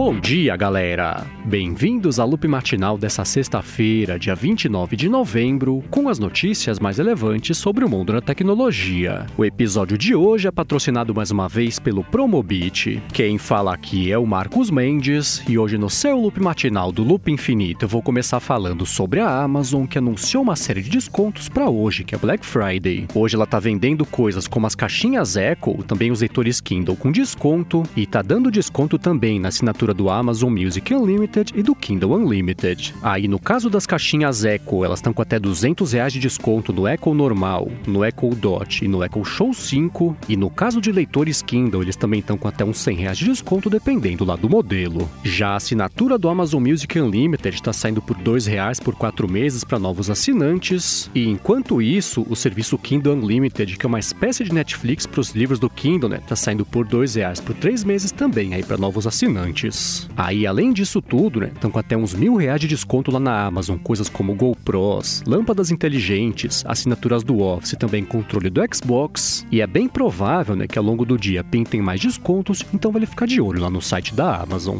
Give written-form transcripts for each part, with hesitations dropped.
Bom dia, galera! Bem-vindos ao Loop Matinal dessa sexta-feira, dia 29 de novembro, com as notícias mais relevantes sobre o mundo da tecnologia. O episódio de hoje é patrocinado mais uma vez pelo Promobit. Quem fala aqui é o Marcos Mendes, e hoje no seu Loop Matinal do Loop Infinito eu vou começar falando sobre a Amazon, que anunciou uma série de descontos para hoje, que é Black Friday. Hoje ela tá vendendo coisas como as caixinhas Echo, também os leitores Kindle com desconto, e tá dando desconto também na assinatura do Amazon Music Unlimited e do Kindle Unlimited. Aí no caso das caixinhas Echo, elas estão com até R$200 de desconto no Echo normal, no Echo Dot e no Echo Show 5, e no caso de leitores Kindle, eles também estão com até uns R$100 de desconto dependendo lá do modelo. Já a assinatura do Amazon Music Unlimited está saindo por R$2 por 4 meses para novos assinantes, e enquanto isso, o serviço Kindle Unlimited, que é uma espécie de Netflix para os livros do Kindle, tá saindo por R$2 por 3 meses também aí para novos assinantes. Aí, além disso tudo, estão com até uns R$1.000 de desconto lá na Amazon, coisas como GoPros, lâmpadas inteligentes, assinaturas do Office e também controle do Xbox, e é bem provável, que ao longo do dia pintem mais descontos, então vale ficar de olho lá no site da Amazon.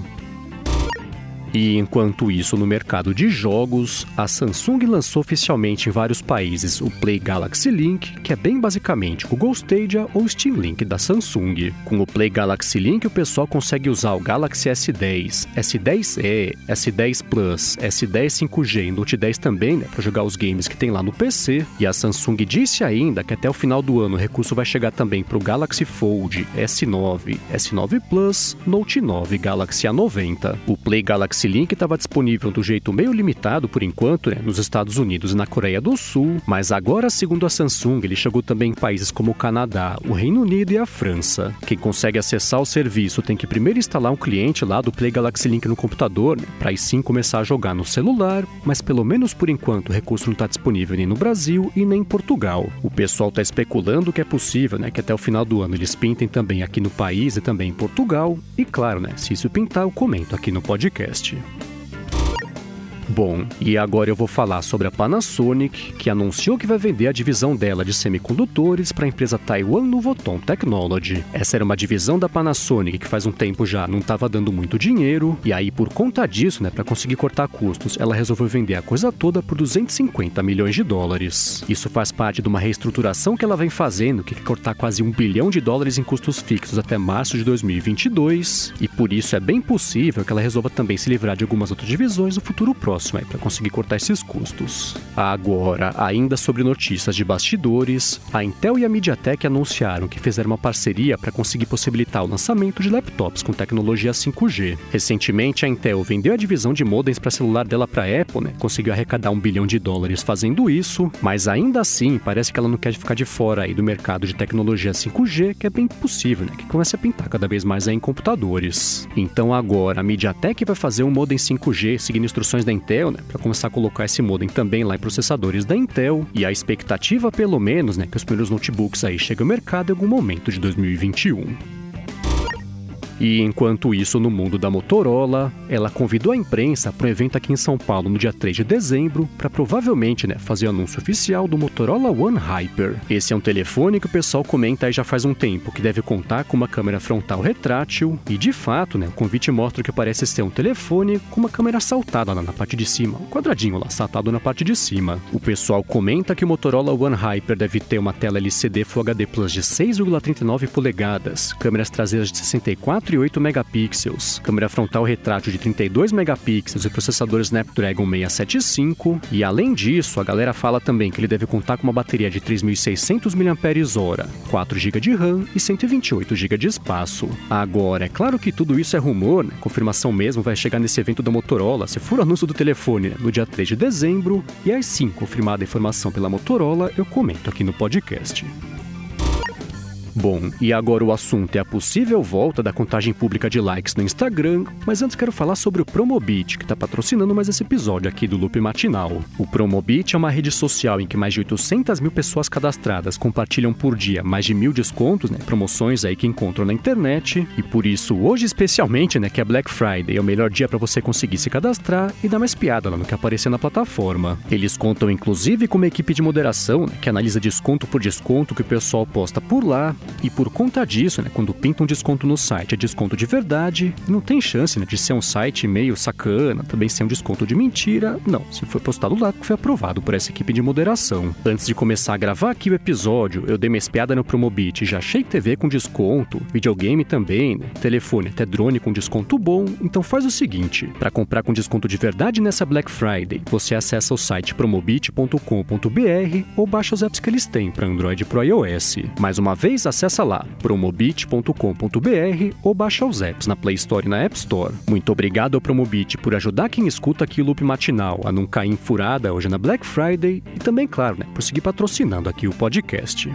E enquanto isso, no mercado de jogos, a Samsung lançou oficialmente em vários países o Play Galaxy Link, que é bem basicamente o Google Stadia ou Steam Link da Samsung. Com o Play Galaxy Link, o pessoal consegue usar o Galaxy S10, S10e, S10 Plus, S10 5G e Note 10 também, para jogar os games que tem lá no PC. E a Samsung disse ainda que até o final do ano o recurso vai chegar também para o Galaxy Fold, S9, S9 Plus, Note 9, Galaxy A90. O Play Galaxy Link estava disponível do jeito meio limitado por enquanto, nos Estados Unidos e na Coreia do Sul, mas agora, segundo a Samsung, ele chegou também em países como o Canadá, o Reino Unido e a França. Quem consegue acessar o serviço tem que primeiro instalar um cliente lá do Play Galaxy Link no computador, para aí sim começar a jogar no celular, mas pelo menos por enquanto o recurso não está disponível nem no Brasil e nem em Portugal. O pessoal está especulando que é possível, que até o final do ano eles pintem também aqui no país e também em Portugal, e claro, se isso pintar eu comento aqui no podcast. Bom, e agora eu vou falar sobre a Panasonic, que anunciou que vai vender a divisão dela de semicondutores para a empresa Taiwan Nuvoton Technology. Essa era uma divisão da Panasonic que faz um tempo já não estava dando muito dinheiro, e aí por conta disso, para conseguir cortar custos, ela resolveu vender a coisa toda por $250 milhões. Isso faz parte de uma reestruturação que ela vem fazendo, que quer cortar quase $1 bilhão em custos fixos até março de 2022, e por isso é bem possível que ela resolva também se livrar de algumas outras divisões no futuro próximo, para conseguir cortar esses custos. Agora, ainda sobre notícias de bastidores, a Intel e a MediaTek anunciaram que fizeram uma parceria para conseguir possibilitar o lançamento de laptops com tecnologia 5G. Recentemente, a Intel vendeu a divisão de modems para celular dela para a Apple, conseguiu arrecadar $1 bilhão fazendo isso, mas ainda assim parece que ela não quer ficar de fora aí do mercado de tecnologia 5G, que é bem possível, que comece a pintar cada vez mais aí em computadores. Então agora, a MediaTek vai fazer um modem 5G seguindo instruções da Intel, para começar a colocar esse modem também lá em processadores da Intel, e a expectativa pelo menos, que os primeiros notebooks aí cheguem ao mercado em algum momento de 2021. E enquanto isso, no mundo da Motorola, ela convidou a imprensa para um evento aqui em São Paulo no dia 3 de dezembro para provavelmente fazer o anúncio oficial do Motorola One Hyper. Esse é um telefone que o pessoal comenta aí já faz um tempo, que deve contar com uma câmera frontal retrátil e de fato, o convite mostra que parece ser um telefone com uma câmera saltada lá na parte de cima, um quadradinho lá saltado na parte de cima. O pessoal comenta que o Motorola One Hyper deve ter uma tela LCD Full HD Plus de 6,39 polegadas, câmeras traseiras de 64 e 8 megapixels, câmera frontal retrátil de 32 megapixels e processador Snapdragon 675, e além disso, a galera fala também que ele deve contar com uma bateria de 3.600 mAh, 4 GB de RAM e 128 GB de espaço. Agora, é claro que tudo isso é rumor, confirmação mesmo vai chegar nesse evento da Motorola, se for o anúncio do telefone no dia 3 de dezembro, e aí sim, confirmada a informação pela Motorola, eu comento aqui no podcast. Bom, e agora o assunto é a possível volta da contagem pública de likes no Instagram, mas antes quero falar sobre o Promobit, que está patrocinando mais esse episódio aqui do Loop Matinal. O Promobit é uma rede social em que mais de 800 mil pessoas cadastradas compartilham por dia mais de 1.000 descontos, promoções aí que encontram na internet, e por isso hoje especialmente, que é Black Friday, é o melhor dia para você conseguir se cadastrar e dar mais piada lá no que aparecer na plataforma. Eles contam inclusive com uma equipe de moderação, que analisa desconto por desconto que o pessoal posta por lá, E por conta disso, quando pinta um desconto no site é desconto de verdade, não tem chance de ser um site meio sacana, também ser um desconto de mentira. Não, se foi postado lá, foi aprovado por essa equipe de moderação. Antes de começar a gravar aqui o episódio, eu dei uma espiada no Promobit, já achei TV com desconto, videogame também, telefone até drone com desconto bom. Então faz o seguinte, para comprar com desconto de verdade nessa Black Friday, você acessa o site promobit.com.br ou baixa os apps que eles têm para Android e para iOS. Mais uma vez, acessa lá, promobit.com.br ou baixa os apps na Play Store e na App Store. Muito obrigado ao Promobit por ajudar quem escuta aqui o Loop Matinal a não cair em furada hoje na Black Friday e também, claro, por seguir patrocinando aqui o podcast.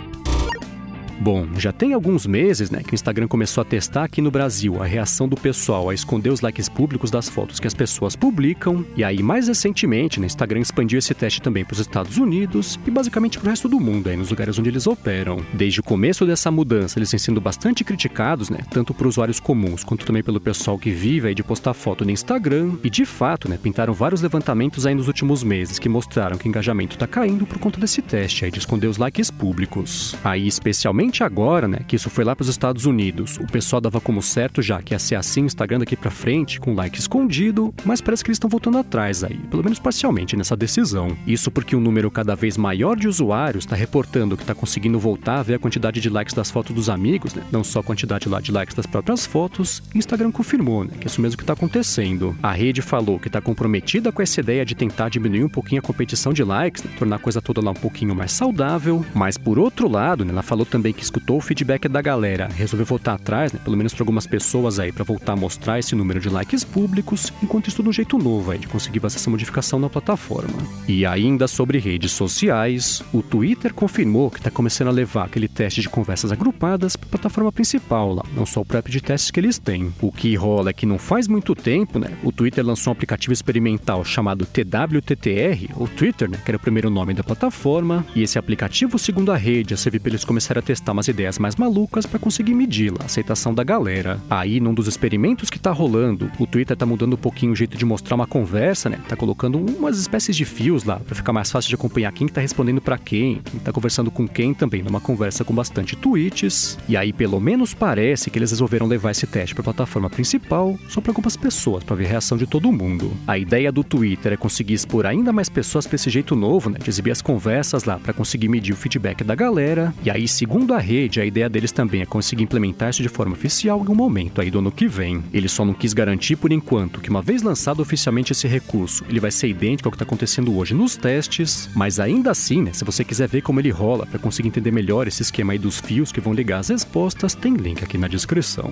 Bom, já tem alguns meses, que o Instagram começou a testar aqui no Brasil a reação do pessoal a esconder os likes públicos das fotos que as pessoas publicam. E aí, mais recentemente, o Instagram expandiu esse teste também para os Estados Unidos e basicamente para o resto do mundo, nos lugares onde eles operam. Desde o começo dessa mudança, eles têm sido bastante criticados, tanto por usuários comuns quanto também pelo pessoal que vive aí de postar foto no Instagram. E de fato, pintaram vários levantamentos aí nos últimos meses que mostraram que o engajamento está caindo por conta desse teste aí de esconder os likes públicos. Aí, especialmente agora, que isso foi lá para os Estados Unidos, o pessoal dava como certo já que ia ser assim o Instagram daqui para frente, com like escondido, mas parece que eles estão voltando atrás aí, pelo menos parcialmente nessa decisão. Isso porque um número cada vez maior de usuários está reportando que está conseguindo voltar a ver a quantidade de likes das fotos dos amigos, não só a quantidade lá de likes das próprias fotos, e o Instagram confirmou, que é isso mesmo que está acontecendo. A rede falou que está comprometida com essa ideia de tentar diminuir um pouquinho a competição de likes, tornar a coisa toda lá um pouquinho mais saudável, mas por outro lado, ela falou também que escutou o feedback da galera, resolveu voltar atrás, pelo menos para algumas pessoas aí, para voltar a mostrar esse número de likes públicos, enquanto isso de um jeito novo aí, de conseguir fazer essa modificação na plataforma. E ainda sobre redes sociais, o Twitter confirmou que está começando a levar aquele teste de conversas agrupadas para a plataforma principal lá, não só o prep de testes que eles têm. O que rola é que não faz muito tempo, o Twitter lançou um aplicativo experimental chamado TWTTR, ou Twitter, que era o primeiro nome da plataforma, e esse aplicativo, segundo a rede, ia servir para eles começarem a testar umas ideias mais malucas para conseguir medir a aceitação da galera. Aí, num dos experimentos que tá rolando, o Twitter tá mudando um pouquinho o jeito de mostrar uma conversa, tá colocando umas espécies de fios lá, para ficar mais fácil de acompanhar quem tá respondendo para quem tá conversando com quem também, numa conversa com bastante tweets. E aí, pelo menos parece que eles resolveram levar esse teste para a plataforma principal, só para algumas pessoas, para ver a reação de todo mundo. A ideia do Twitter é conseguir expor ainda mais pessoas para esse jeito novo, de exibir as conversas lá, para conseguir medir o feedback da galera. E aí, segundo a rede, a ideia deles também é conseguir implementar isso de forma oficial em um momento aí do ano que vem. Ele só não quis garantir por enquanto que uma vez lançado oficialmente esse recurso, ele vai ser idêntico ao que está acontecendo hoje nos testes, mas ainda assim, se você quiser ver como ele rola para conseguir entender melhor esse esquema aí dos fios que vão ligar as respostas, tem link aqui na descrição.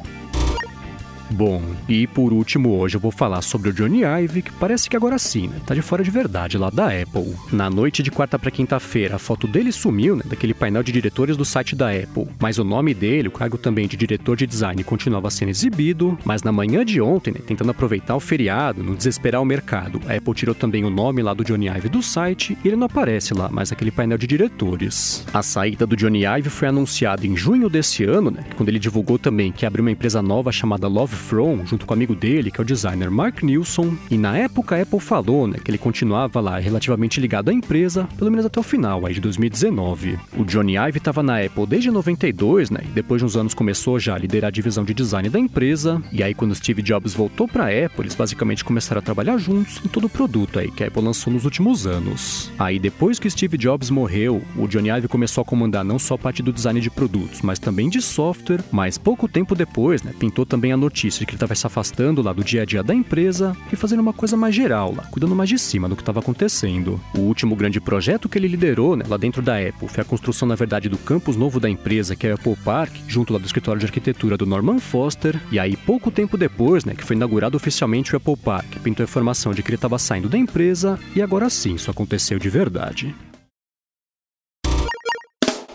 Bom, e por último hoje eu vou falar sobre o Jony Ive, que parece que agora sim, tá de fora de verdade lá da Apple. Na noite de quarta para quinta-feira, a foto dele sumiu, daquele painel de diretores do site da Apple, mas o nome dele, o cargo também de diretor de design, continuava sendo exibido, mas na manhã de ontem, tentando aproveitar o feriado, não desesperar o mercado, a Apple tirou também o nome lá do Jony Ive do site e ele não aparece lá, mais naquele painel de diretores. A saída do Jony Ive foi anunciada em junho desse ano, quando ele divulgou também que abriu uma empresa nova chamada Love From, junto com o amigo dele, que é o designer Mark Nilsson, e na época a Apple falou, que ele continuava lá relativamente ligado à empresa, pelo menos até o final aí de 2019. O Jony Ive estava na Apple desde 92, e depois de uns anos começou já a liderar a divisão de design da empresa, e aí quando Steve Jobs voltou para a Apple, eles basicamente começaram a trabalhar juntos em todo o produto aí que a Apple lançou nos últimos anos. Aí depois que Steve Jobs morreu, o Jony Ive começou a comandar não só a parte do design de produtos, mas também de software, mas pouco tempo depois, pintou também a notícia de que ele estava se afastando lá do dia a dia da empresa e fazendo uma coisa mais geral lá, cuidando mais de cima do que estava acontecendo. O último grande projeto que ele liderou, lá dentro da Apple, foi a construção, na verdade, do campus novo da empresa, que é o Apple Park, junto lá do escritório de arquitetura do Norman Foster, e aí pouco tempo depois, que foi inaugurado oficialmente o Apple Park, pintou a informação de que ele estava saindo da empresa, e agora sim, isso aconteceu de verdade.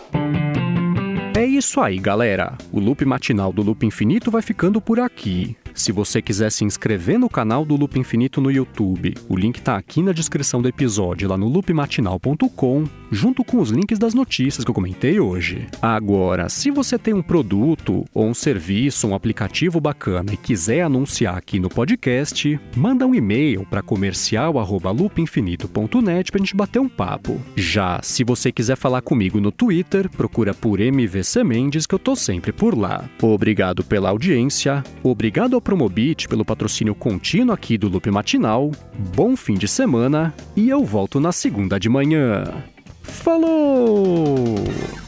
É isso aí, galera. O Loop matinal do Loop Infinito vai ficando por aqui. Se você quiser se inscrever no canal do Loop Infinito no YouTube, o link está aqui na descrição do episódio, lá no loopmatinal.com, junto com os links das notícias que eu comentei hoje. Agora, se você tem um produto ou um serviço, um aplicativo bacana e quiser anunciar aqui no podcast, manda um e-mail para comercial@loopinfinito.net para a gente bater um papo. Já se você quiser falar comigo no Twitter, procura por MVC Mendes que eu tô sempre por lá. Obrigado pela audiência, obrigado ao Promobit pelo patrocínio contínuo aqui do Loop Matinal, bom fim de semana e eu volto na segunda de manhã. Falou!